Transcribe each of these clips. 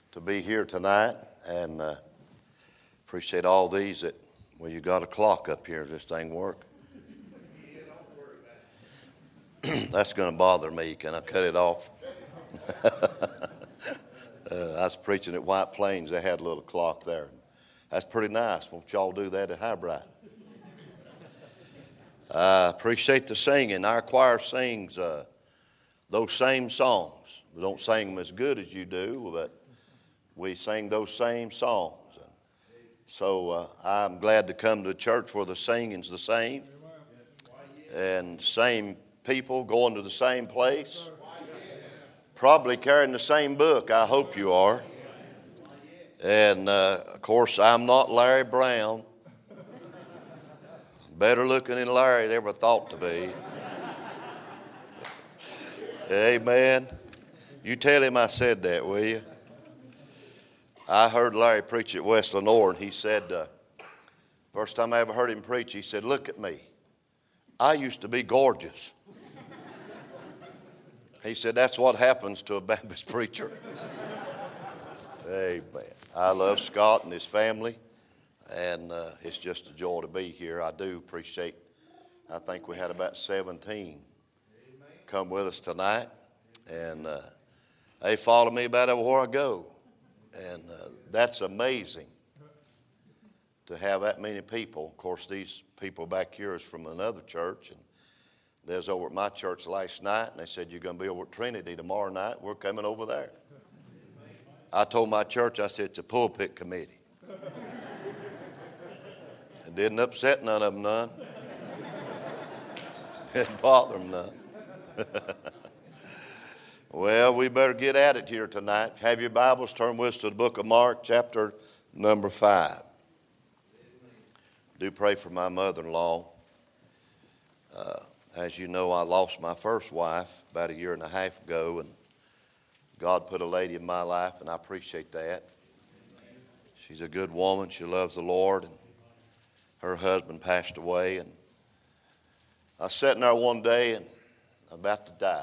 to be here tonight, and appreciate all these that, well, you got a clock up here. Does this thing work? That's going to bother me. Can I cut it off? I was preaching at White Plains. They had a little clock there. That's pretty nice. Won't y'all do that at Highbright? I appreciate the singing. Our choir sings those same songs. We don't sing them as good as you do, but we sing those same songs. So I'm glad to come to a church where the singing's the same and same people going to the same place, probably carrying the same book. I hope you are. And of course, I'm not Larry Brown. Better looking than Larry ever thought to be. Amen. You tell him I said that, will you? I heard Larry preach at West Lenore, and he said, first time I ever heard him preach, he said, "Look at me. I used to be gorgeous." He said, that's what happens to a Baptist preacher. Amen. I love Scott and his family, and it's just a joy to be here. I do appreciate, I think we had about 17 come with us tonight, and they follow me about everywhere I go, and that's amazing to have that many people. Of course, these people back here is from another church, and they was over at my church last night, and they said, "You're going to be over at Trinity tomorrow night. We're coming over there." I told my church, I said, "It's a pulpit committee." It didn't upset none of them none. It didn't bother them none. Well, we better get at it here tonight. Have your Bibles, turn with us to the book of Mark, chapter number 5. Do pray for my mother-in-law. As you know, I lost my first wife about 1.5 years ago, and God put a lady in my life, and I appreciate that. She's a good woman. She loves the Lord, and her husband passed away. And I was sitting there one day, and I'm about to die.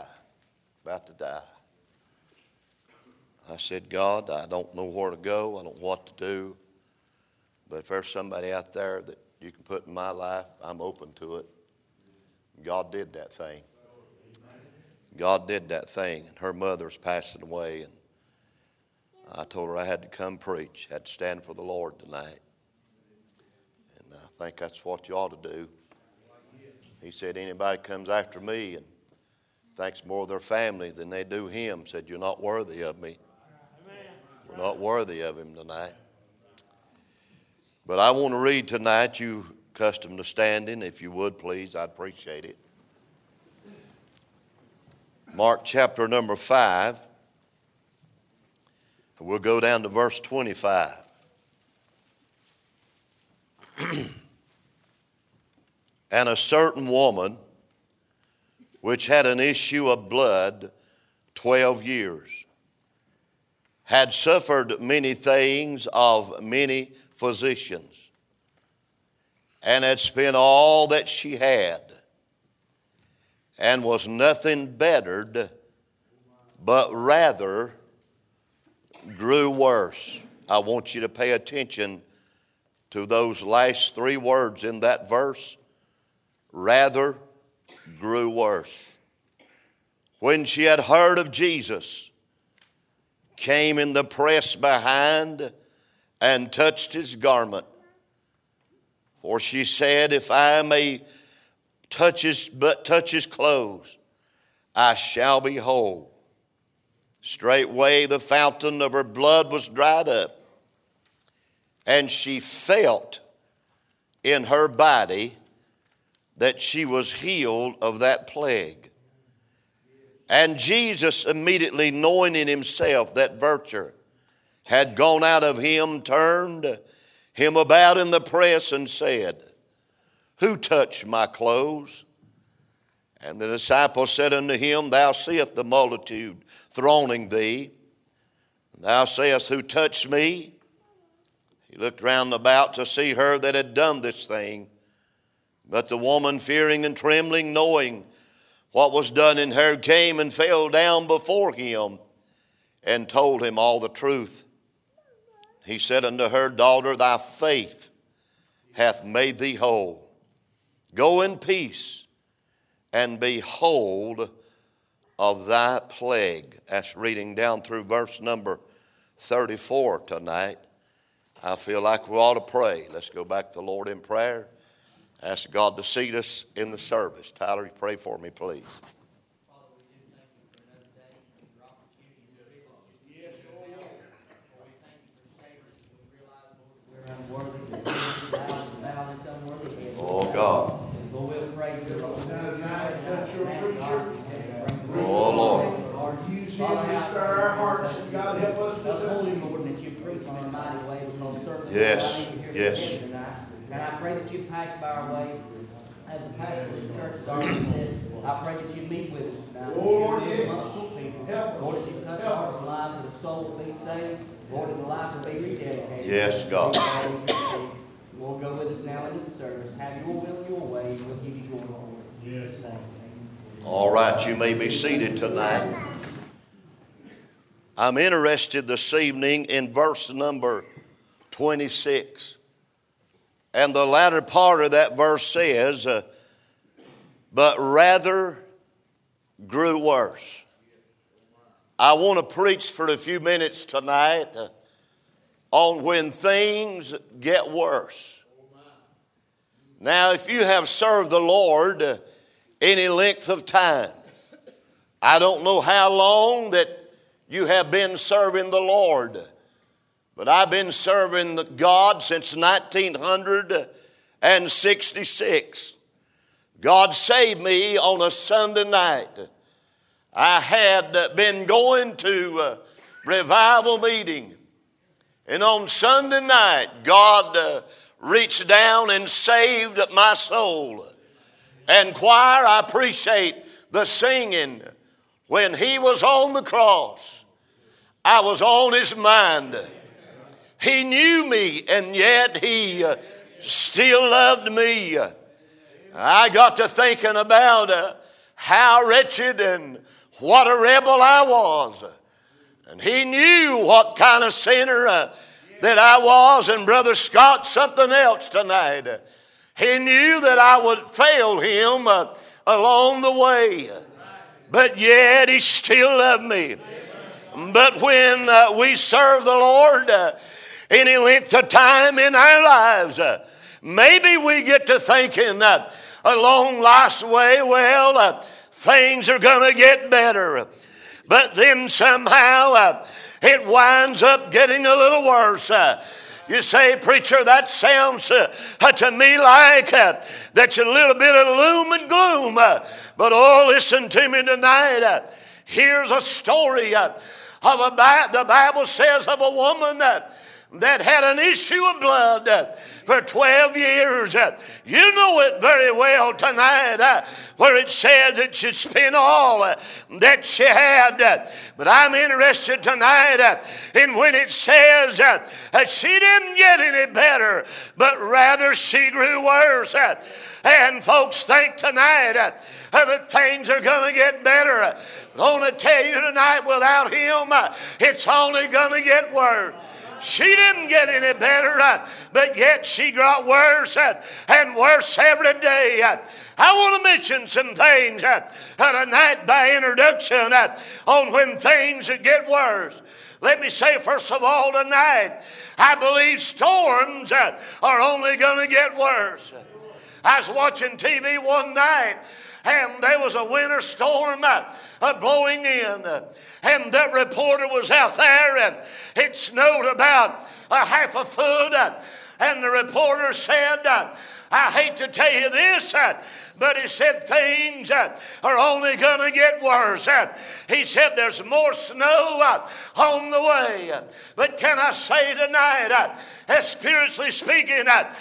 I said, "God, I don't know where to go. I don't know what to do. But if there's somebody out there that you can put in my life, I'm open to it." God did that thing. God did that thing. And her mother's passing away. And I told her I had to come preach, had to stand for the Lord tonight. And I think that's what you ought to do. He said, "Anybody comes after me and thinks more of their family than they do him," said, "You're not worthy of me." We're not worthy of him tonight. But I want to read tonight. You accustomed to standing, if you would, please. I'd appreciate it. Mark chapter number 5. We'll go down to verse 25. "And a certain woman, which had an issue of blood 12 years, had suffered many things of many physicians, and had spent all that she had, and was nothing bettered, but rather grew worse." I want you to pay attention to those last 3 words in that verse. Rather grew worse. "When she had heard of Jesus, came in the press behind, and touched his garment. For she said, if I may touch his clothes, I shall be whole. Straightway the fountain of her blood was dried up, and she felt in her body that she was healed of that plague. And Jesus, immediately knowing in himself that virtue had gone out of him, turned him about in the press and said, Who touched my clothes? And the disciples said unto him, Thou seest the multitude thronging thee. Thou sayest, Who touched me? He looked round about to see her that had done this thing. But the woman, fearing and trembling, knowing what was done in her, came and fell down before him and told him all the truth. He said unto her, Daughter, thy faith hath made thee whole. Go in peace and be whole of thy plague. That's reading down through verse number 34 tonight. I feel like we ought to pray. Let's go back to the Lord in prayer. Ask God to seat us in the service. Tyler, you pray for me, please. Oh, God. Oh, Lord. Use him to stir our hearts, and God help us to touch. Yes, yes. And I pray that you pass by our way. As the pastor of this church has already said, I pray that you meet with us now. Oh, Lord, yes. People. Help us. Lord, that you touch the hearts and lives of the soul to be saved. Lord, that the lives will be rededicated. Yes, God. Lord, go with us now in this service. Have your will, your way. We'll give you glory. Yes. All right, you may be seated tonight. I'm interested this evening in verse number 26. And the latter part of that verse says, but rather grew worse. I want to preach for a few minutes tonight on when things get worse. Now, if you have served the Lord any length of time, I don't know how long that you have been serving the Lord, but I've been serving God since 1966. God saved me on a Sunday night. I had been going to a revival meeting, and on Sunday night, God reached down and saved my soul. And choir, I appreciate the singing. When he was on the cross, I was on his mind. He knew me, and yet he still loved me. I got to thinking about how wretched and what a rebel I was. And he knew what kind of sinner that I was. And Brother Scott, something else tonight. He knew that I would fail him along the way. But yet he still loved me. But when we serve the Lord any length of time in our lives, maybe we get to thinking along life's way, well, things are going to get better. But then somehow it winds up getting a little worse. You say, preacher, that sounds to me like that's a little bit of loom and gloom. But oh, listen to me tonight. Here's a story of the Bible says of a woman that had an issue of blood for 12 years. You know it very well tonight, where it says that she spent all that she had. But I'm interested tonight in when it says that she didn't get any better, but rather she grew worse. And folks think tonight that things are going to get better. I want to tell you tonight, without him, it's only going to get worse. She didn't get any better, but yet she got worse and worse every day. I want to mention some things tonight by introduction on when things get worse. Let me say first of all tonight, I believe storms are only going to get worse. I was watching TV one night, and there was a winter storm blowing in. And that reporter was out there, and it snowed about a half a foot. And the reporter said, I hate to tell you this, but he said things are only going to get worse. He said there's more snow on the way. But can I say tonight, spiritually speaking,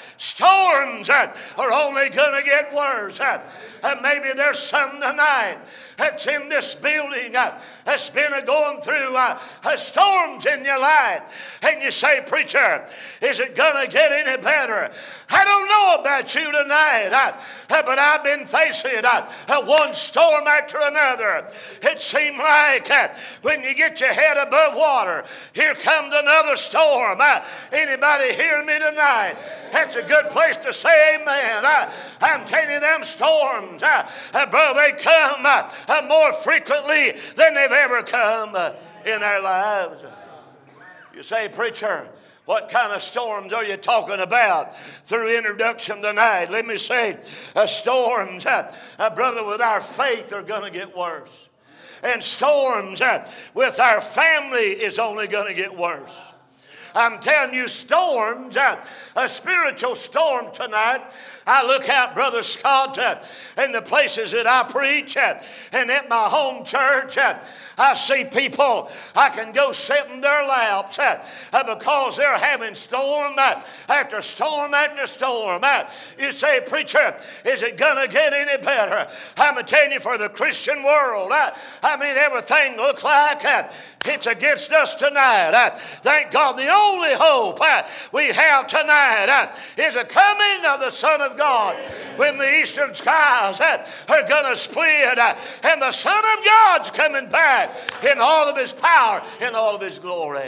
storms are only going to get worse. Maybe there's some tonight that's in this building that's been going through storms in your life. And you say, preacher, is it going to get any better? I don't know about you tonight, but I've been facing one storm after another. It seemed like when you get your head above water, here comes another storm. Anybody hear me tonight? That's a good place to say amen. I'm telling you, them storms, brother, they come more frequently than they've ever come in our lives. You say, preacher, what kind of storms are you talking about through introduction tonight? Let me say, storms, brother, with our faith are going to get worse. And storms with our family is only going to get worse. I'm telling you, storms, a spiritual storm tonight. I look out, Brother Scott, in the places that I preach and at my home church. I see people, I can go sit in their laps because they're having storm after storm after storm. You say, preacher, is it going to get any better? I'm telling you, for the Christian world, I mean, everything looks like it's against us tonight. Thank God, the only hope we have tonight is the coming of the Son of God, when the eastern skies are going to split and the Son of God's coming back in all of his power, in all of his glory.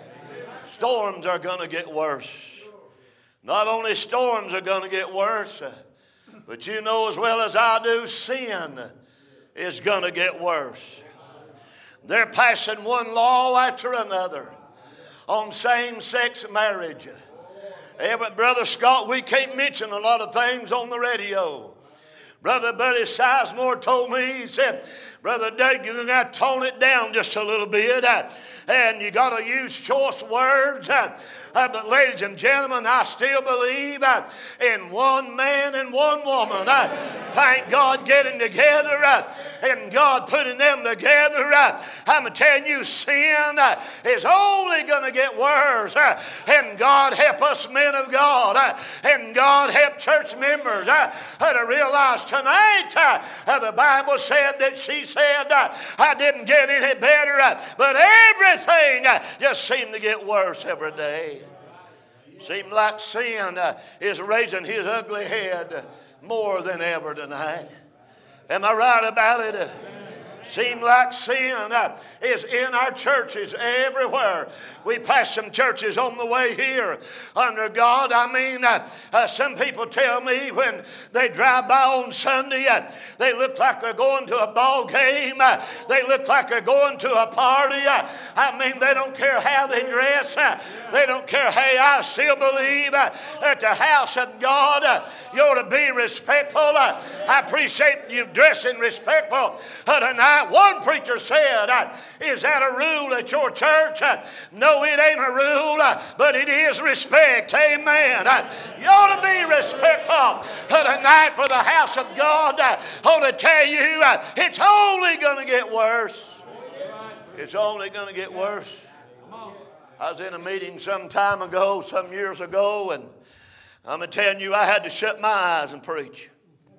Storms are going to get worse. Not only storms are going to get worse, but you know as well as I do, sin is going to get worse. They're passing one law after another on same-sex marriage. Brother Scott, we can't mention a lot of things on the radio. Brother Buddy Sizemore told me, he said, Brother Doug, you're going to have to tone it down just a little bit, and you got to use choice words. But ladies and gentlemen, I still believe in one man and one woman. Thank God getting together and God putting them together. I'm telling you, sin is only going to get worse. And God help us men of God. And God help church members to realize tonight the Bible said that she said, I didn't get any better, but everything just seemed to get worse every day. Seems like sin is raising his ugly head more than ever tonight. Am I right about it? Seems like sin is in our churches everywhere. We passed some churches on the way here under God. I mean, some people tell me when they drive by on Sunday, they look like they're going to a ball game. They look like they're going to a party. I mean, they don't care how they dress. They don't care. Hey, I still believe at the house of God, you ought to be respectful. I appreciate you dressing respectful tonight. One preacher said, is that a rule at your church? No, it ain't a rule, but it is respect. Amen. You ought to be respectful tonight for the house of God. I ought to tell you, it's only going to get worse. It's only going to get worse. I was in a meeting some time ago, some years ago, and I'm telling you, I had to shut my eyes and preach.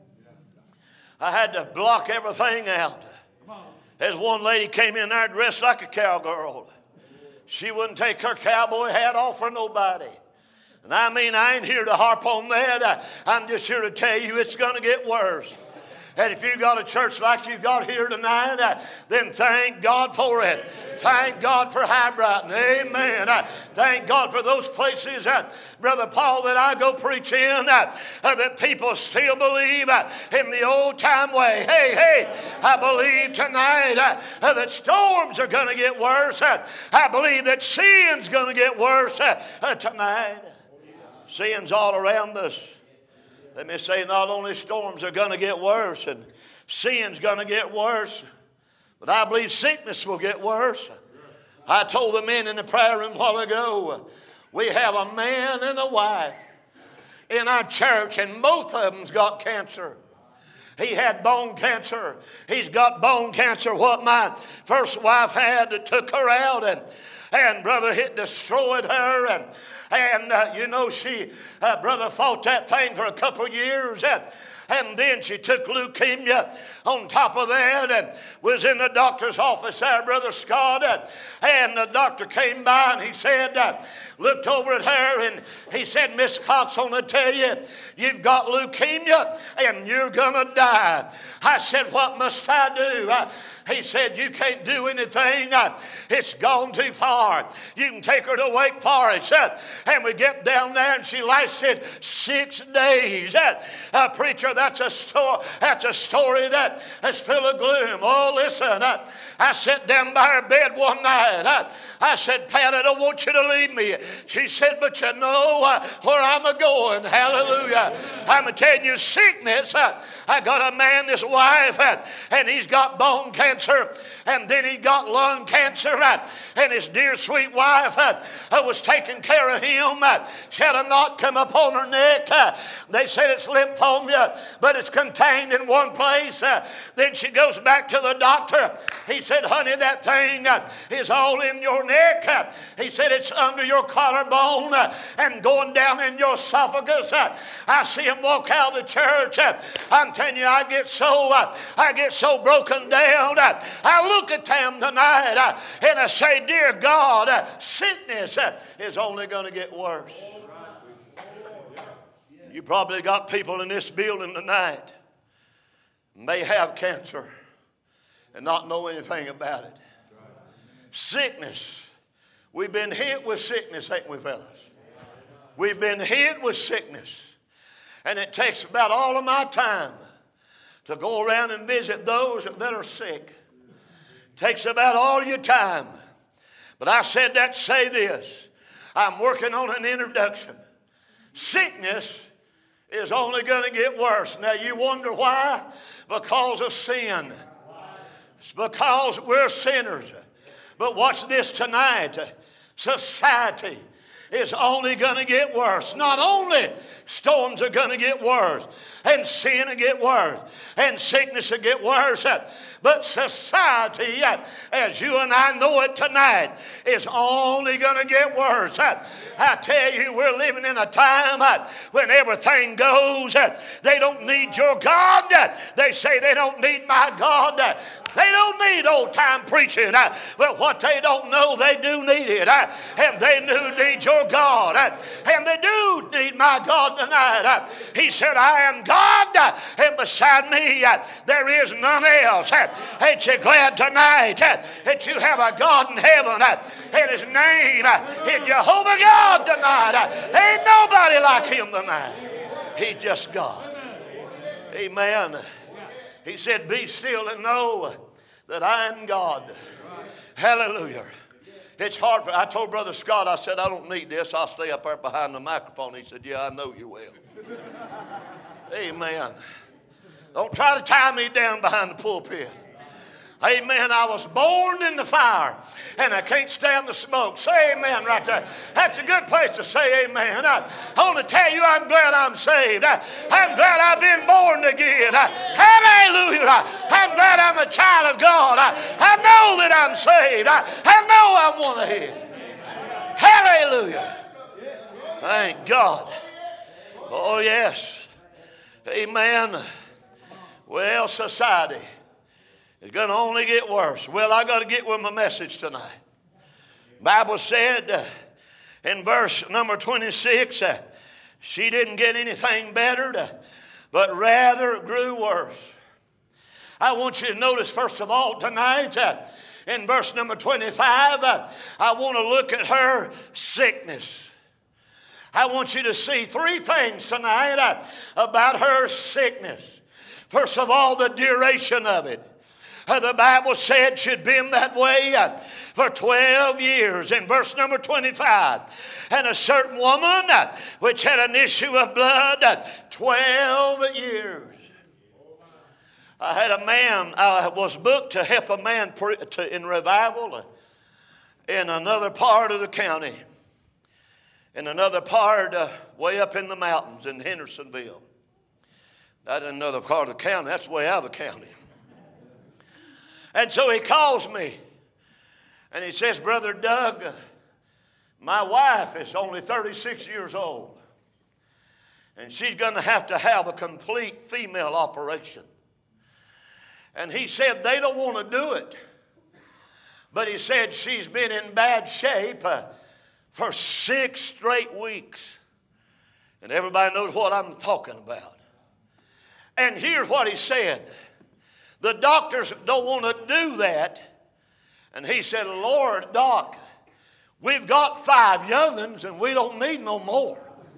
I had to block everything out. As one lady came in there dressed like a cowgirl. She wouldn't take her cowboy hat off for nobody. And I mean, I ain't here to harp on that. I'm just here to tell you it's going to get worse. And if you've got a church like you got here tonight, then thank God for it. Thank God for High Brighton. Amen. Thank God for those places, Brother Paul, that I go preach in, that people still believe in the old time way. Hey, I believe tonight that storms are going to get worse. I believe that sin's going to get worse tonight. Sin's all around us. Let me say, not only storms are going to get worse and sin's going to get worse, but I believe sickness will get worse. I told the men in the prayer room a while ago, we have a man and a wife in our church, and both of them's got cancer. He had bone cancer. He's got bone cancer. What my first wife had, that took her out, and brother, it destroyed her. And you know, she, brother, fought that thing for a couple of years. And then she took leukemia on top of that and was in the doctor's office there, Brother Scott. And the doctor came by and he said, looked over at her and he said, Miss Cox, I want to tell you, you've got leukemia and you're going to die. I said, what must I do? He said, you can't do anything. It's gone too far. You can take her to Wake Forest. And we get down there and she lasted 6 days. Preacher, that's a story that is full of gloom. Oh, listen, I sat down by her bed one night. I said, Pat, I don't want you to leave me. She said, but you know where I'm a-going. Hallelujah. I'm telling you, sickness. I got a man, his wife, and he's got bone cancer, and then he got lung cancer, and his dear sweet wife was taking care of him. She had a knot come up on her neck. They said it's lymphoma, but it's contained in one place. Then she goes back to the doctor. He said, honey, that thing is all in your neck. He said it's under your collarbone and going down in your esophagus. I see him walk out of the church. I'm telling you, I get so broken down. I look at them tonight and I say, dear God, sickness is only going to get worse. You probably got people in this building tonight may have cancer and not know anything about it. Sickness. We've been hit with sickness, ain't we, fellas? We've been hit with sickness. And it takes about all of my time to go around and visit those that are sick. Takes about all your time. But I said that to say this. I'm working on an introduction. Sickness is only going to get worse. Now you wonder why? Because of sin. It's because we're sinners. But watch this tonight. Society is only going to get worse. Not only storms are going to get worse, and sin will get worse, and sickness will get worse, but society, as you and I know it tonight, is only going to get worse. I tell you, we're living in a time when everything goes. They don't need your God. They say they don't need my God. They don't need old-time preaching, but what they don't know, they do need it. And they do need your God. And they do need my God tonight. He said, I am God, and beside me there is none else. Ain't you glad tonight that you have a God in heaven, and his name is Jehovah God tonight. Ain't nobody like him tonight. He's just God. Amen. He said, be still and know that I am God. Hallelujah. It's hard I told Brother Scott, I said, I don't need this. I'll stay up there behind the microphone. He said, yeah, I know you will. Amen. Don't try to tie me down behind the pulpit. Amen. I was born in the fire, and I can't stand the smoke. Say amen right there. That's a good place to say amen. I want to tell you, I'm glad I'm saved. I'm glad I've been born again. Hallelujah. I'm glad I'm a child of God. I know that I'm saved. I know I'm one of his. Hallelujah. Thank God. Oh, yes. Amen. Well, society is going to only get worse. Well, I got to get with my message tonight. Bible said in verse number 26, she didn't get anything better, but rather grew worse. I want you to notice, first of all, tonight, in verse number 25, I want to look at her sickness. I want you to see three things tonight about her sickness. First of all, the duration of it. The Bible said she'd been that way for 12 years. In verse number 25, and a certain woman which had an issue of blood 12 years. I had a man, I was booked to help a man in revival in another part of the county. In another part, way up in the mountains in Hendersonville. Not in another part of the county, that's way out of the county. And so he calls me, and he says, Brother Doug, my wife is only 36 years old. And she's going to have a complete female operation. And he said they don't want to do it. But he said she's been in bad shape for 6 straight weeks. And everybody knows what I'm talking about. And here's what he said. The doctors don't want to do that. And he said, Lord, Doc, we've got 5 young'uns and we don't need no more.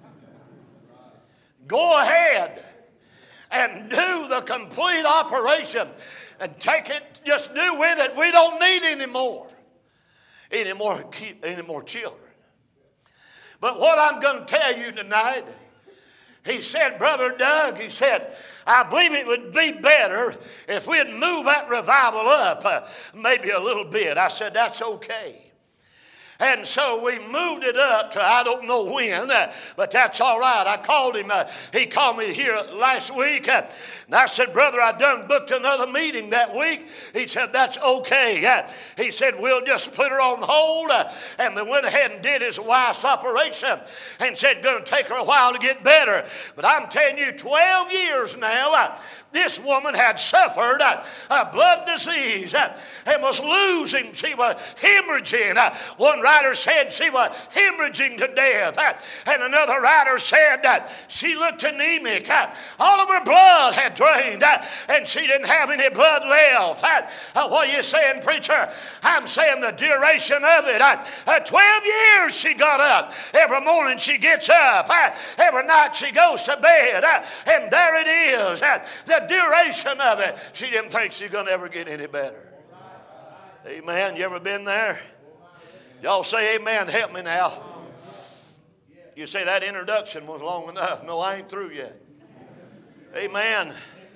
Go ahead and do the complete operation and take it, just do with it. We don't need any more children. But what I'm going to tell you tonight, he said, Brother Doug, he said, I believe it would be better if we'd move that revival up maybe a little bit. I said, that's okay. And so we moved it up to I don't know when, but that's all right. I called him. He called me here last week. And I said, Brother, I done booked another meeting that week. He said, that's okay. He said, we'll just put her on hold. And they went ahead and did his wife's operation and said, going to take her a while to get better. But I'm telling you, 12 years now, this woman had suffered a blood disease and was losing. She was hemorrhaging. One writer said she was hemorrhaging to death. And another writer said that she looked anemic. All of her blood had drained and she didn't have any blood left. What are you saying, preacher? I'm saying the duration of it. 12 years she got up. Every morning she gets up. Every night she goes to bed. And there it is. The duration of it. She didn't think she's going to ever get any better. Amen. You ever been there? Y'all say amen. Help me now. You say that introduction was long enough. No, I ain't through yet. Amen.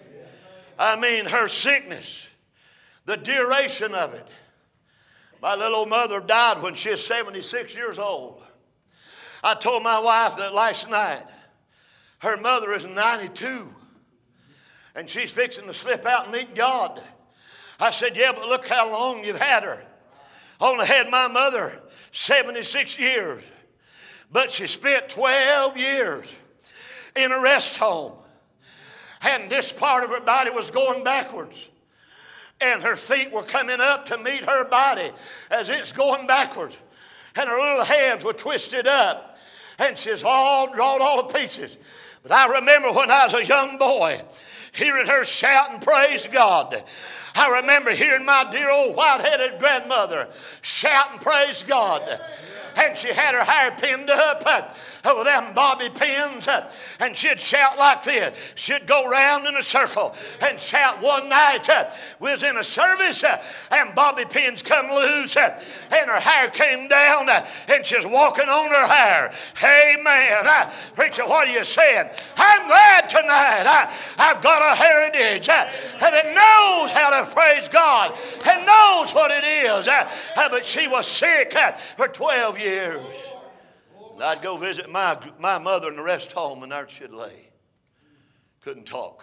I mean, her sickness, the duration of it. My little old mother died when she was 76 years old. I told my wife that last night. Her mother is 92. And she's fixing to slip out and meet God. I said, yeah, but look how long you've had her. Only had my mother 76 years. But she spent 12 years in a rest home. And this part of her body was going backwards. And her feet were coming up to meet her body as it's going backwards. And her little hands were twisted up. And she's all drawn all to pieces. But I remember when I was a young boy, hearing her shout and praise God. I remember hearing my dear old white-headed grandmother shout and praise God. And she had her hair pinned up with them bobby pins, and she'd shout like this. She'd go round in a circle and shout. One night we was in a service and bobby pins come loose and her hair came down and she's walking on her hair. Amen. Preacher, what are you saying? I'm glad tonight I've got a heritage that knows how to praise God and knows what it is. But she was sick for 12 years. And I'd go visit my mother in the rest home, and there she'd lay. Couldn't talk.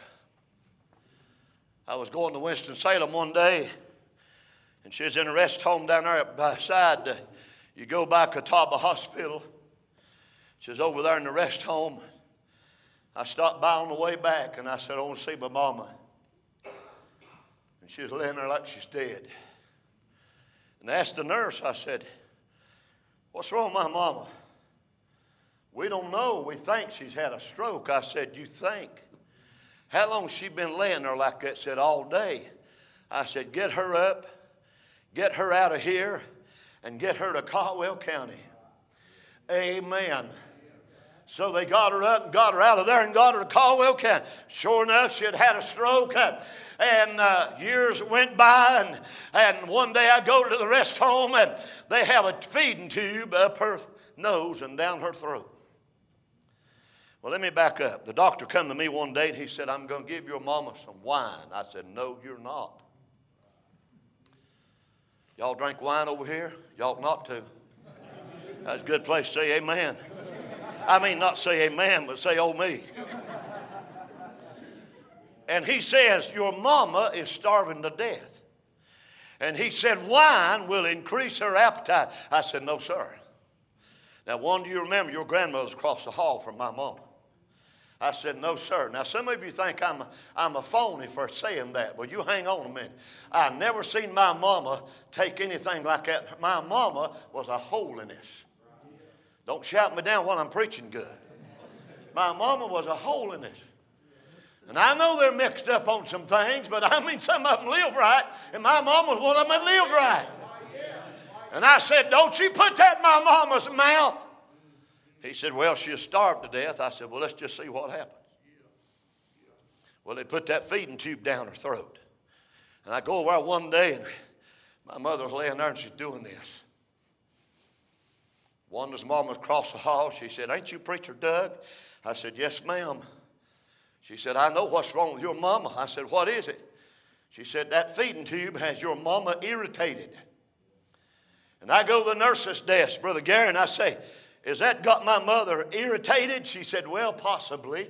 I was going to Winston-Salem one day, and she was in a rest home down there beside. You go by Catawba Hospital. She was over there in the rest home. I stopped by on the way back, and I said, I want to see my mama. And she was laying there like she's dead. And I asked the nurse, I said, what's wrong with my mama? We don't know. We think she's had a stroke. I said, you think? How long has she been laying there like that? Said, all day. I said, get her up, get her out of here, and get her to Caldwell County. Amen. So they got her up and got her out of there and got her to Caldwell County. Sure enough, she had a stroke. And years went by, and one day I go to the rest home, and they have a feeding tube up her nose and down her throat. Well, let me back up. The doctor come to me one day, and he said, I'm going to give your mama some wine. I said, no, you're not. Y'all drink wine over here? Y'all not to. That's a good place to say amen. I mean, not say amen, but say, oh, me. And he says, your mama is starving to death. And he said, wine will increase her appetite. I said, no, sir. Now, one, do you remember your grandmother's across the hall from my mama? I said, no, sir. Now, some of you think I'm a phony for saying that. Well, you hang on a minute. I never seen my mama take anything like that. My mama was a holiness. Don't shout me down while I'm preaching good. My mama was a holiness. And I know they're mixed up on some things, but I mean, some of them live right, and my mama was one of them that lived right. And I said, don't you put that in my mama's mouth. He said, well, she'll starve to death. I said, well, let's just see what happens. Well, they put that feeding tube down her throat. And I go over one day, and my mother was laying there, and she's doing this. Wanda's mom was across the hall. She said, ain't you Preacher Doug? I said, yes, ma'am. She said, I know what's wrong with your mama. I said, what is it? She said, that feeding tube has your mama irritated. And I go to the nurse's desk, Brother Gary, and I say, has that got my mother irritated? She said, well, possibly.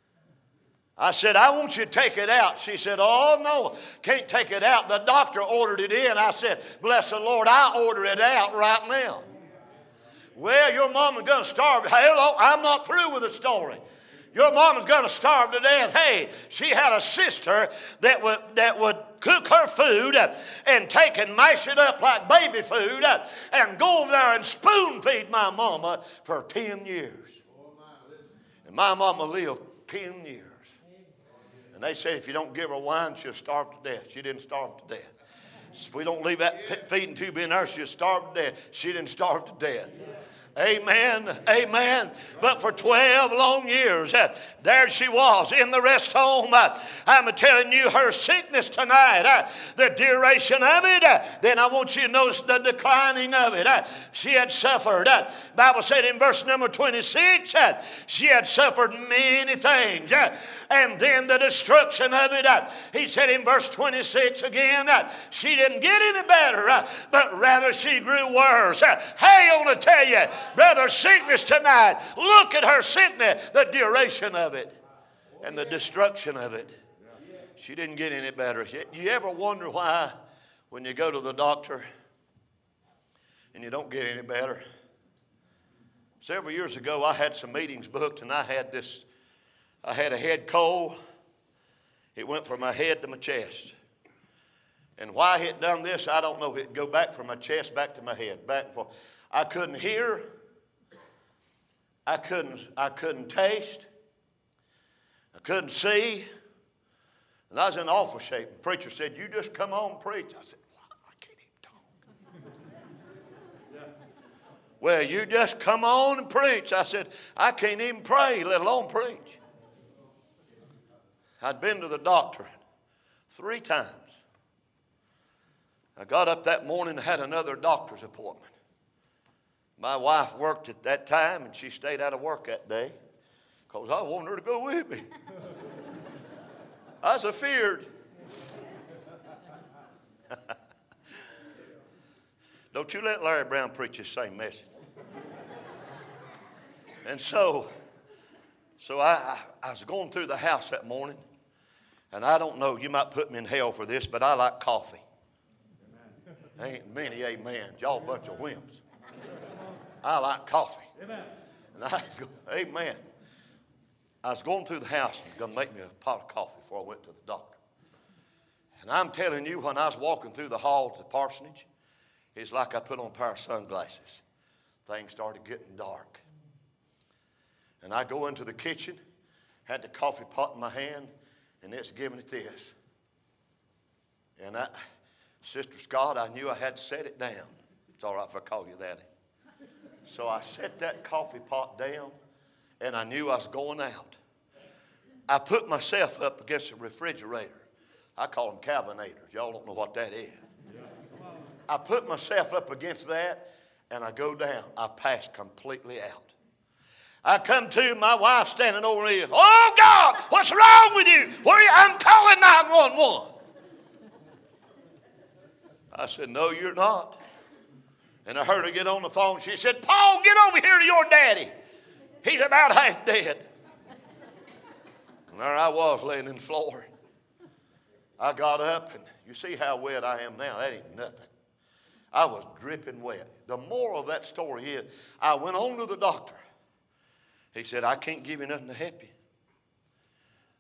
I said, I want you to take it out. She said, oh, no, can't take it out. The doctor ordered it in. I said, bless the Lord, I order it out right now. Well, your mama's going to starve. Hello, I'm not through with the story. Your mama's going to starve to death. Hey, she had a sister that would cook her food and take and mash it up like baby food and go over there and spoon feed my mama for 10 years. And my mama lived 10 years. And they said if you don't give her wine, she'll starve to death. She didn't starve to death. If we don't leave that feeding tube in there, she'll starve to death. She didn't starve to death. Amen, amen. But for 12 long years, there she was in the rest home. I'm telling you, her sickness tonight, the duration of it, then I want you to notice the declining of it. She had suffered. Bible said in verse number 26, she had suffered many things. And then the destruction of it. He said in verse 26 again, she didn't get any better, but rather she grew worse. Hey, I want to tell you, brother, sickness tonight, look at her sickness, the duration of it and the destruction of it. She didn't get any better. You ever wonder why when you go to the doctor and you don't get any better? Several years ago, I had some meetings booked, and I had a head cold. It went from my head to my chest. And why it done this, I don't know. It'd go back from my chest back to my head, back and forth. I couldn't hear. I couldn't taste. I couldn't see. And I was in awful shape. The preacher said, you just come on and preach. I said, well, I can't even talk. Well, you just come on and preach. I said, I can't even pray, let alone preach. I'd been to the doctor 3 times. I got up that morning and had another doctor's appointment. My wife worked at that time, and she stayed out of work that day because I wanted her to go with me. I was afeared. Don't you let Larry Brown preach the same message. And so I was going through the house that morning, and I don't know, you might put me in hell for this, but I like coffee. Ain't many amens. Y'all a bunch of wimps. I like coffee. Amen. And amen. I was going through the house and going to make me a pot of coffee before I went to the doctor. And I'm telling you, when I was walking through the hall to the parsonage, it's like I put on a pair of sunglasses. Things started getting dark. And I go into the kitchen, had the coffee pot in my hand, and it's giving it this. And Sister Scott, I knew I had to set it down. It's all right if I call you that. So I set that coffee pot down, and I knew I was going out. I put myself up against the refrigerator. I call them Calvinators. Y'all don't know what that is. I put myself up against that, and I go down. I pass completely out. I come to, my wife standing over me. Oh, God, what's wrong with you? Where are you? I'm calling 911. I said, no, you're not. And I heard her get on the phone. She said, Paul, get over here to your daddy. He's about half dead. And there I was laying in the floor. I got up, and you see how wet I am now. That ain't nothing. I was dripping wet. The moral of that story is, I went on to the doctor. He said, I can't give you nothing to help you.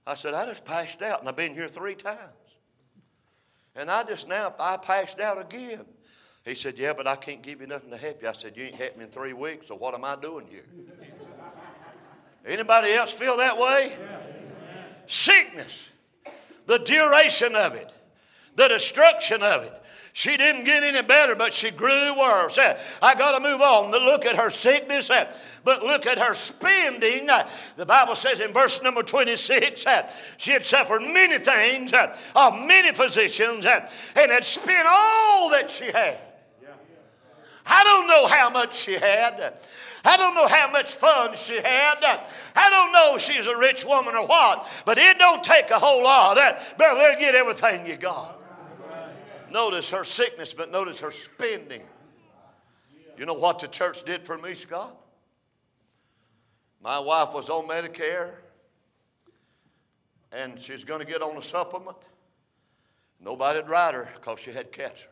I said, I just passed out, and I've been here 3 times. And I passed out again. He said, yeah, but I can't give you nothing to help you. I said, you ain't helped me in 3 weeks, so what am I doing here? Anybody else feel that way? Sickness, the duration of it, the destruction of it. She didn't get any better, but she grew worse. I got to move on. Look at her sickness, but look at her spending. The Bible says in verse number 26, she had suffered many things of many physicians and had spent all that she had. I don't know how much she had. I don't know how much fun she had. I don't know if she's a rich woman or what, but it don't take a whole lot. Better get everything you got. Notice her sickness, but notice her spending. You know what the church did for me, Scott? My wife was on Medicare, and she's going to get on a supplement. Nobody'd write her because she had cancer.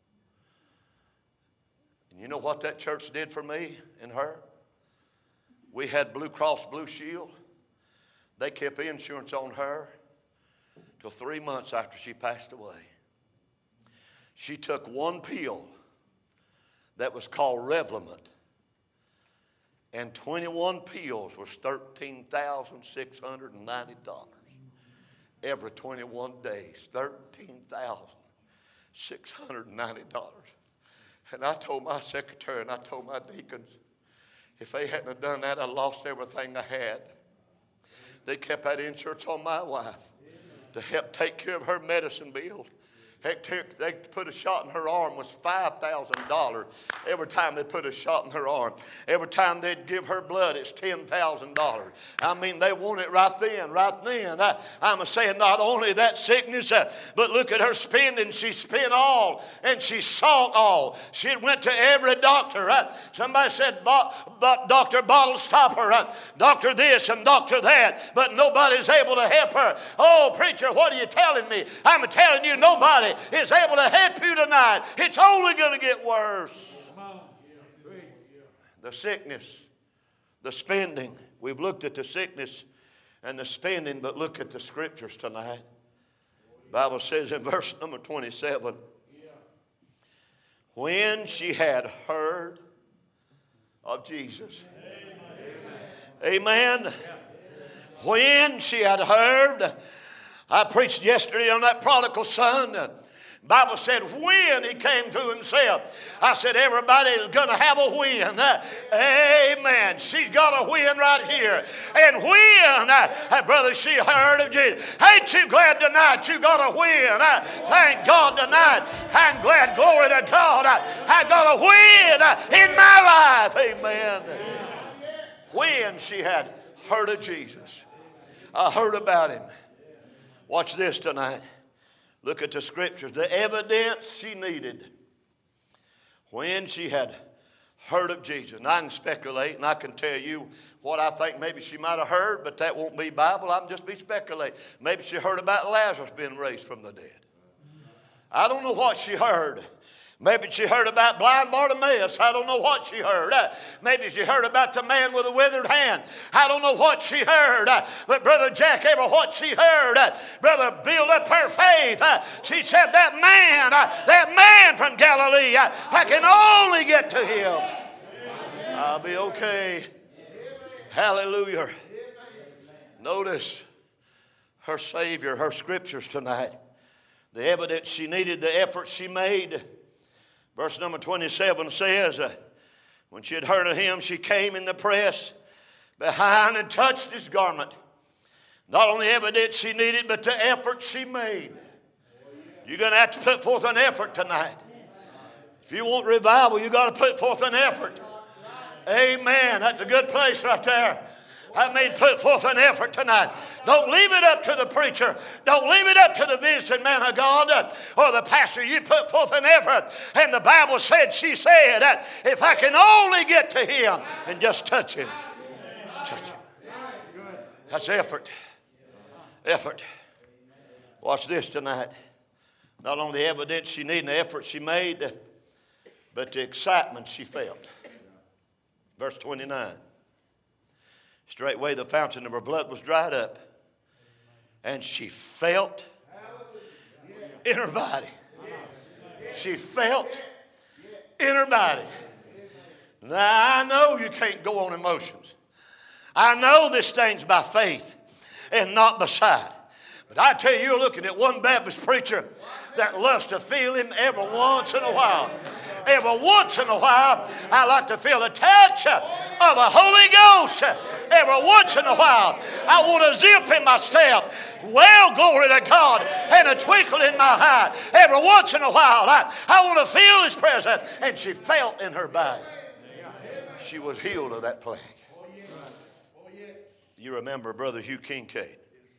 And you know what that church did for me and her? We had Blue Cross Blue Shield. They kept insurance on her till 3 months after she passed away. She took one pill that was called Revlimid, and 21 pills was $13,690. Every 21 days, $13,690. And I told my secretary and I told my deacons, if they hadn't have done that, I lost everything I had. They kept that insurance on my wife to help take care of her medicine bills. Heck, they put a shot in her arm was $5,000 every time they put a shot in her arm. Every time they'd give her blood, it's $10,000. I mean, they want it right then. I'm saying not only that sickness, but look at her spending. She spent all and she sought all. She went to every doctor. Somebody said, Dr. Bottle Stopper, doctor this and doctor that, but nobody's able to help her. Oh, preacher, what are you telling me? I'm telling you, nobody is able to help you tonight. It's only going to get worse. The sickness, the spending. We've looked at the sickness and the spending, but look at the scriptures tonight. The Bible says in verse number 27, when she had heard of Jesus. Amen. When she had heard. I preached yesterday on that prodigal son. Bible said when he came to himself. I said everybody is going to have a win. Amen. She's got a win right here. And when, brother, she heard of Jesus. Ain't you glad tonight you got a win? Thank God tonight. I'm glad, glory to God. I got a win in my life. Amen. When she had heard of Jesus. I heard about him. Watch this tonight. Look at the scriptures. The evidence she needed when she had heard of Jesus. And I can speculate and I can tell you what I think maybe she might have heard, but that won't be Bible. I'm just be speculating. Maybe she heard about Lazarus being raised from the dead. I don't know what she heard. Maybe she heard about blind Bartimaeus. I don't know what she heard. Maybe she heard about the man with a withered hand. I don't know what she heard. But Brother Jack, ever what she heard, Brother, build up her faith. She said, that man from Galilee, I can only get to him. I'll be okay. Hallelujah. Notice her Savior, her scriptures tonight. The evidence she needed, the effort she made. Verse number 27 says, when she had heard of him, she came in the press behind and touched his garment. Not only evidence she needed, but the effort she made. You're going to have to put forth an effort tonight. If you want revival, you've got to put forth an effort. Amen. That's a good place right there. I mean, put forth an effort tonight. Don't leave it up to the preacher. Don't leave it up to the visiting man of God or the pastor. You put forth an effort. And the Bible said, she said, that if I can only get to him and just touch him. Just touch him. That's effort. Effort. Watch this tonight. Not only the evidence she needed and the effort she made, but the excitement she felt. Verse 29. Straightway the fountain of her blood was dried up, And she felt in her body. She felt in her body. Now, I know you can't go on emotions. I know this thing's by faith and not by sight. But I tell you, you're looking at one Baptist preacher that loves to feel him every once in a while. Every once in a while, I like to feel the touch of the Holy Ghost. Every once in a while, I want a zip in my step. Well, glory to God, and a twinkle in my eye. Every once in a while, I want to feel His presence. And she felt in her body. She was healed of that plague. You remember Brother Hugh Kincaid?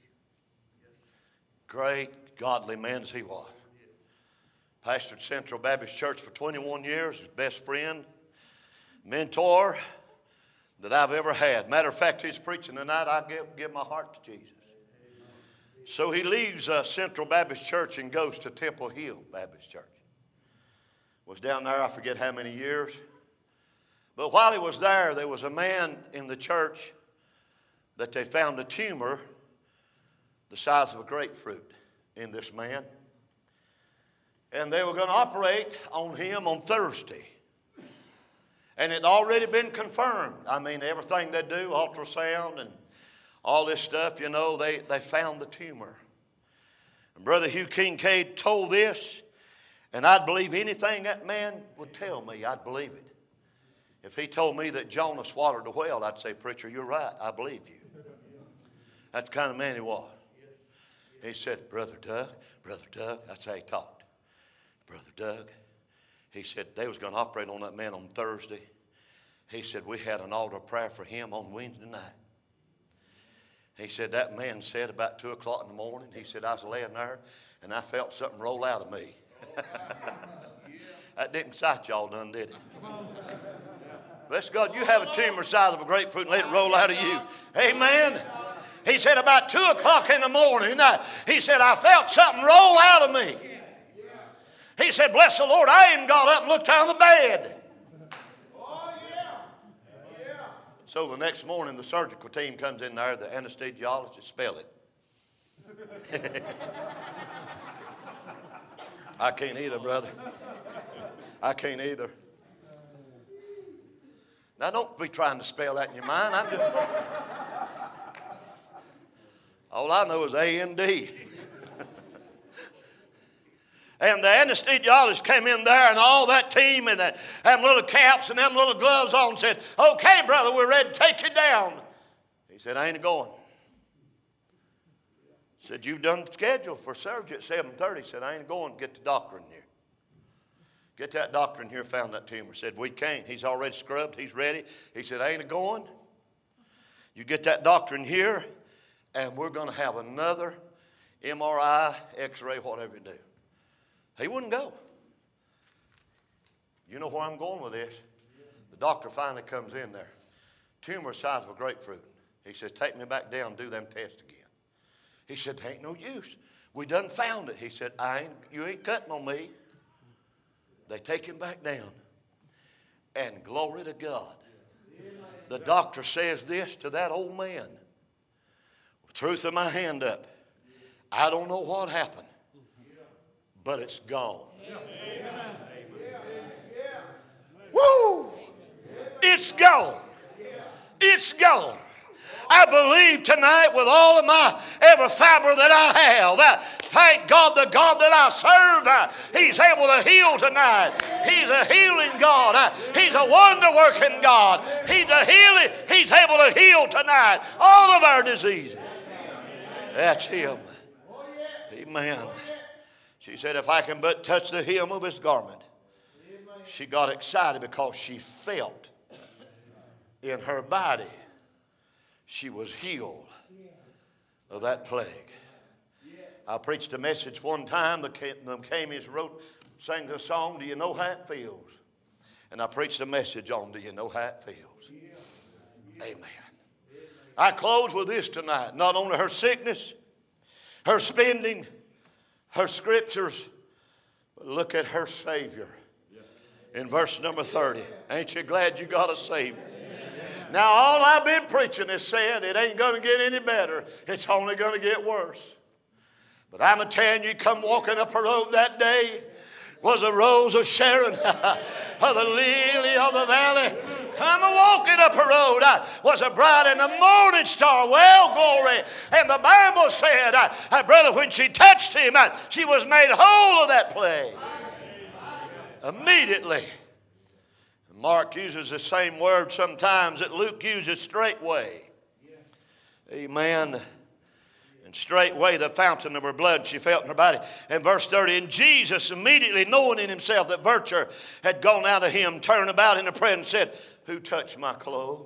Great, godly man as he was. Pastored Central Baptist Church for 21 years, his best friend, mentor that I've ever had. Matter of fact, he's preaching tonight. I give my heart to Jesus. So he leaves Central Baptist Church and goes to Temple Hill Baptist Church. Was down there, I forget how many years. But while he was there was a man in the church that they found a tumor the size of a grapefruit in this man. And they were going to operate on him on Thursday. And it had already been confirmed. I mean, everything they do, ultrasound and all this stuff, you know, they found the tumor. And Brother Hugh Kincaid told this, and I'd believe anything that man would tell me, I'd believe it. If he told me that Jonah swallowed a whale, I'd say, preacher, you're right, I believe you. That's the kind of man he was. He said, Brother Doug, that's how he talked. Brother Doug, he said they was going to operate on that man on Thursday. He said we had an altar prayer for him on Wednesday night. He said that man said about 2 o'clock in the morning, he said I was laying there and I felt something roll out of me. That didn't excite y'all none, did it? Bless God, you have a tumor the size of a grapefruit and let it roll out of you. Amen. He said about 2 o'clock in the morning, he said I felt something roll out of me. He said, bless the Lord, I even got up and looked down the bed. So the next morning, the surgical team comes in there, the anesthesiologist spell it. I can't either, brother. I can't either. Now, don't be trying to spell that in your mind. All I know is A-N-D. And the anesthesiologist came in there and all that team and them little caps and them little gloves on and said, okay, brother, we're ready to take you down. He said, I ain't going. Said, you've done the schedule for surgery at 7:30. He said, I ain't going. Get the doctor in here. Get that doctor in here, found that tumor. Said, we can't. He's already scrubbed. He's ready. He said, I ain't going. You get that doctor in here and we're going to have another MRI, X-ray, whatever you do. He wouldn't go. You know where I'm going with this? The doctor finally comes in there. Tumor the size of a grapefruit. He says, take me back down and do them tests again. He said, there ain't no use. We done found it. He said, you ain't cutting on me. They take him back down. And glory to God. The doctor says this to that old man. Truth of my hand up. I don't know what happened. But it's gone. Woo! It's gone. It's gone. I believe tonight with all of my every fiber that I have, thank God, the God that I serve, He's able to heal tonight. He's a healing God. He's a wonder-working God. He's able to heal tonight all of our diseases. That's Him. Amen. She said, if I can but touch the hem of His garment. She got excited because she felt in her body she was healed of that plague. I preached a message one time. The Camies sang a song, Do You Know How It Feels? And I preached a message on, Do You Know How It Feels? Amen. I close with this tonight. Not only her sickness, her spending, her scriptures, but look at her Savior in verse number 30. Ain't you glad you got a Savior? Now all I've been preaching is said it ain't going to get any better. It's only going to get worse. But I'm a telling you, come walking up a road that day was a rose of Sharon, of the lily of the valley. Come a walking up a road was a bright and a morning star. Well, glory. And the Bible said, brother, when she touched him, she was made whole of that plague. Immediately. Mark uses the same word sometimes that Luke uses, straightway. Amen. And straightway the fountain of her blood she felt in her body. And verse 30, and Jesus, immediately knowing in himself that virtue had gone out of him, turned about in the prayer and said, who touched my clothes?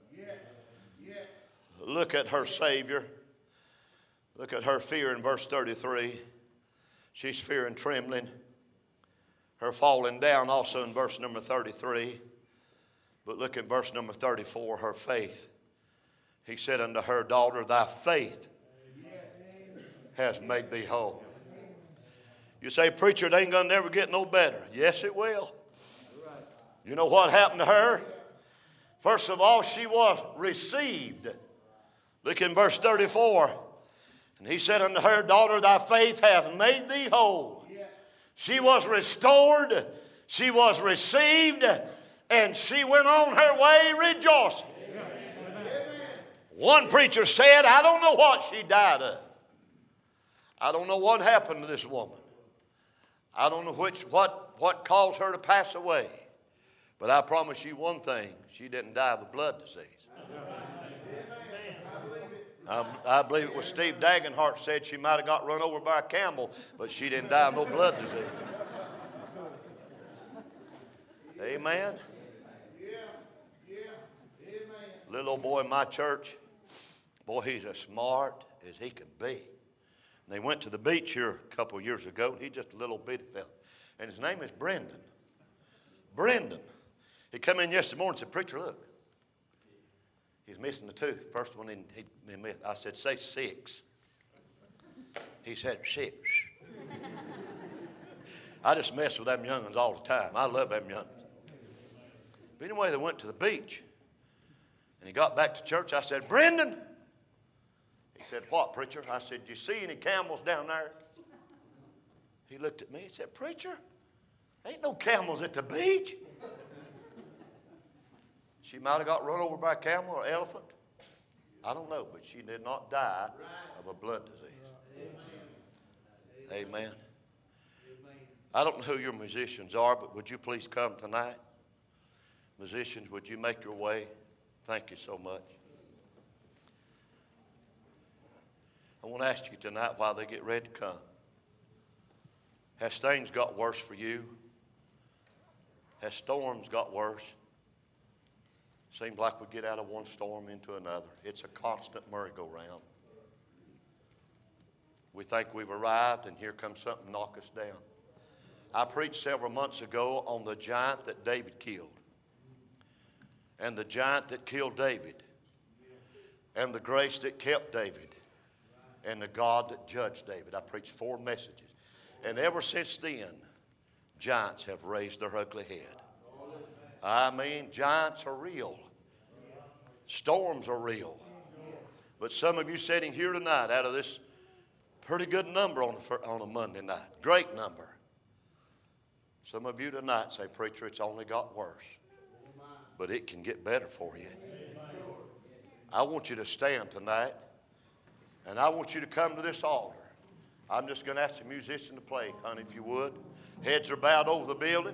Look at her Savior. Look at her fear in verse 33. She's fear and trembling. Her falling down also in verse number 33. But look at verse number 34, her faith. He said unto her, daughter, thy faith has made thee whole. You say, preacher, it ain't going to never get no better. Yes, it will. You know what happened to her? First of all, she was received. Look in verse 34. And he said unto her, daughter, thy faith hath made thee whole. She was restored. She was received. And she went on her way rejoicing. One preacher said, I don't know what she died of. I don't know what happened to this woman. I don't know what caused her to pass away. But I promise you one thing, she didn't die of a blood disease. I believe it was Steve Dagenhart said she might have got run over by a camel, but she didn't die of no blood disease. Amen. Little old boy in my church, boy, he's as smart as he can be. And they went to the beach here a couple of years ago. He's just a little bitty fella. And his name is Brendan. Brendan. He come in yesterday morning and said, preacher, look. He's missing the tooth. First one he missed. I said, say 6. He said, 6. I just mess with them young'uns all the time. I love them young'uns. But anyway, they went to the beach. And he got back to church. I said, Brendan. He said, what, preacher? I said, do you see any camels down there? He looked at me and said, preacher, ain't no camels at the beach. She might have got run over by a camel or elephant. I don't know, but she did not die of a blood disease. Amen. I don't know who your musicians are, but would you please come tonight? Musicians, would you make your way? Thank you so much. I want to ask you tonight while they get ready to come. Has things got worse for you? Has storms got worse? Seems like we get out of one storm into another. It's a constant merry-go-round. We think we've arrived, and here comes something knock us down. I preached several months ago on the giant that David killed, and the giant that killed David, and the grace that kept David, and the God that judged David. I preached 4 messages. And ever since then, giants have raised their ugly head. I mean, giants are real. Storms are real. But some of you sitting here tonight, out of this pretty good number on a Monday night, great number. Some of you tonight say, preacher, it's only got worse. But it can get better for you. I want you to stand tonight, and I want you to come to this altar. I'm just going to ask the musician to play, honey, if you would. Heads are bowed over the building.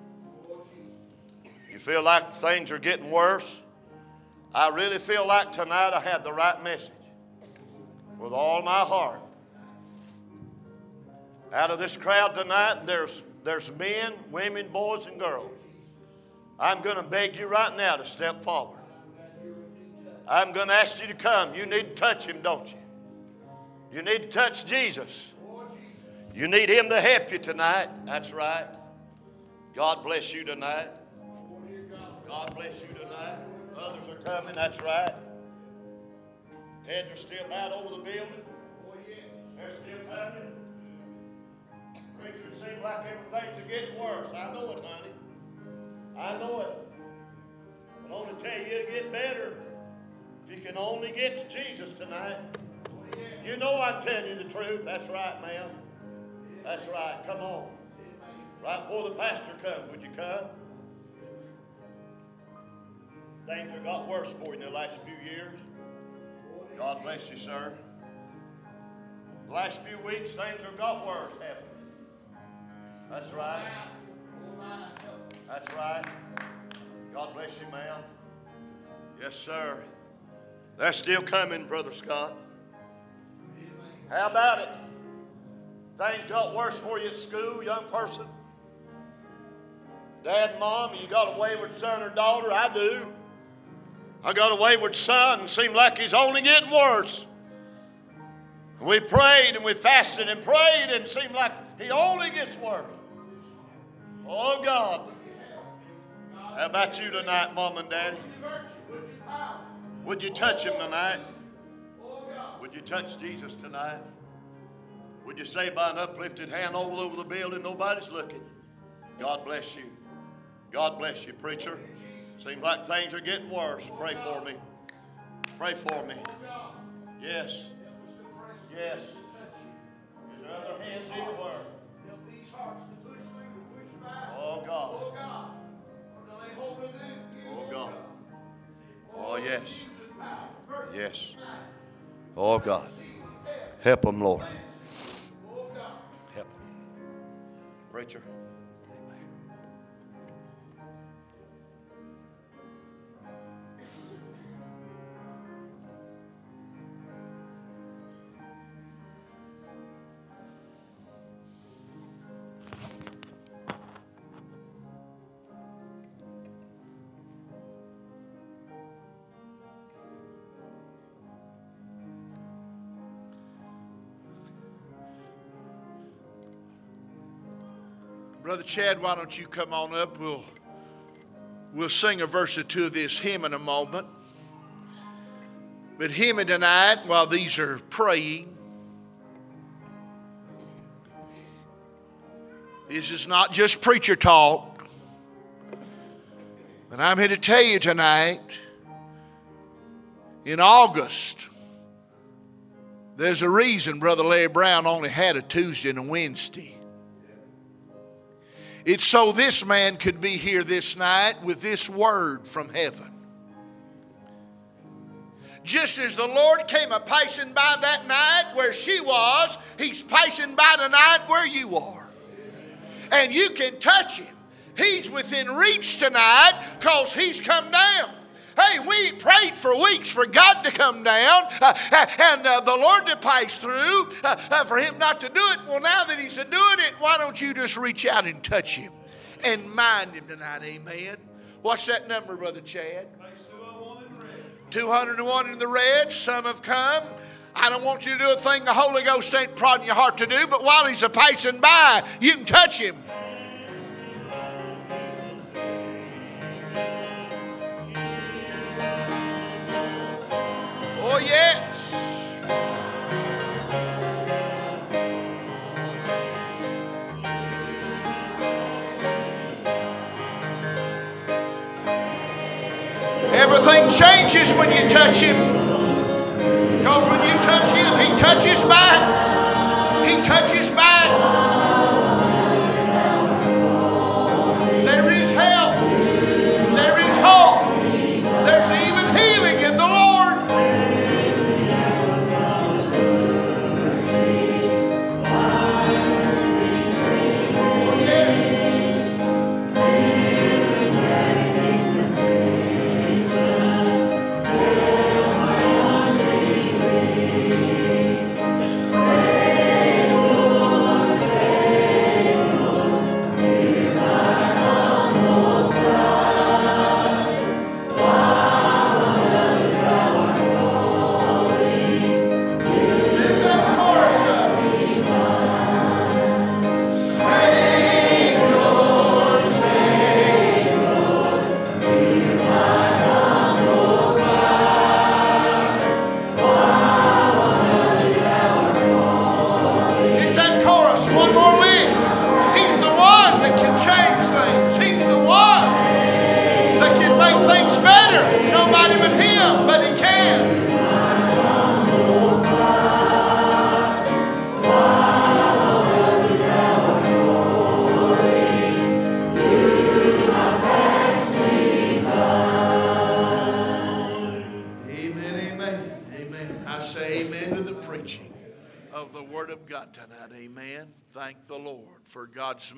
You feel like things are getting worse? I really feel like tonight I had the right message with all my heart. Out of this crowd tonight, there's men, women, boys, and girls. I'm going to beg you right now to step forward. I'm going to ask you to come. You need to touch him, don't you? You need to touch Jesus. You need him to help you tonight. That's right. God bless you tonight. God bless you tonight. Others are coming. That's right. Heads are still bowed over the building. They're still coming. Preacher, it seems like everything's getting worse. I know it, honey. I know it. But I want to tell you, it'll get better if you can only get to Jesus tonight. You know I'm telling you the truth. That's right, ma'am. That's right. Come on. Right before the pastor comes, would you come? Things have got worse for you in the last few years. God bless you, sir. The last few weeks, things have got worse, haven't they? That's right. That's right. God bless you, ma'am. Yes, sir. They're still coming, Brother Scott. How about it? Things got worse for you at school, young person? Dad, Mom, you got a wayward son or daughter? I do. I got a wayward son and seemed like he's only getting worse. We prayed and we fasted and prayed and it seemed like he only gets worse. Oh, God. How about you tonight, Mom and Daddy? Would you touch him tonight? Would you touch Jesus tonight? Would you say by an uplifted hand all over the building, nobody's looking? God bless you. God bless you, preacher. Seems like things are getting worse. Pray for me. Pray for me. Yes. Yes. Is there other hands anywhere? Oh, God. Oh, God. Oh, yes. Yes. Oh, God. Help them, Lord. Help them. Preacher. Brother Chad, why don't you come on up? We'll sing a verse or two of this hymn in a moment. But hymning tonight, while these are praying, this is not just preacher talk. But I'm here to tell you tonight, in August, there's a reason Brother Larry Brown only had a Tuesday and a Wednesday. It's so this man could be here this night with this word from heaven. Just as the Lord came a-pacing by that night where she was, he's pacing by tonight where you are. And you can touch him. He's within reach tonight because he's come down. Hey, we prayed for weeks for God to come down and the Lord to pass through, for him not to do it. Well, now that he's doing it, why don't you just reach out and touch him and mind him tonight, amen? What's that number, Brother Chad? 201 in the red. Some have come. I don't want you to do a thing the Holy Ghost ain't prodding your heart to do, but while he's a-pacing by, you can touch him. Oh, yes. Everything changes when you touch him. Because when you touch him, he touches back. He touches back. There is help. There is hope. There's even healing in the Lord. Amen. Thank the Lord for God's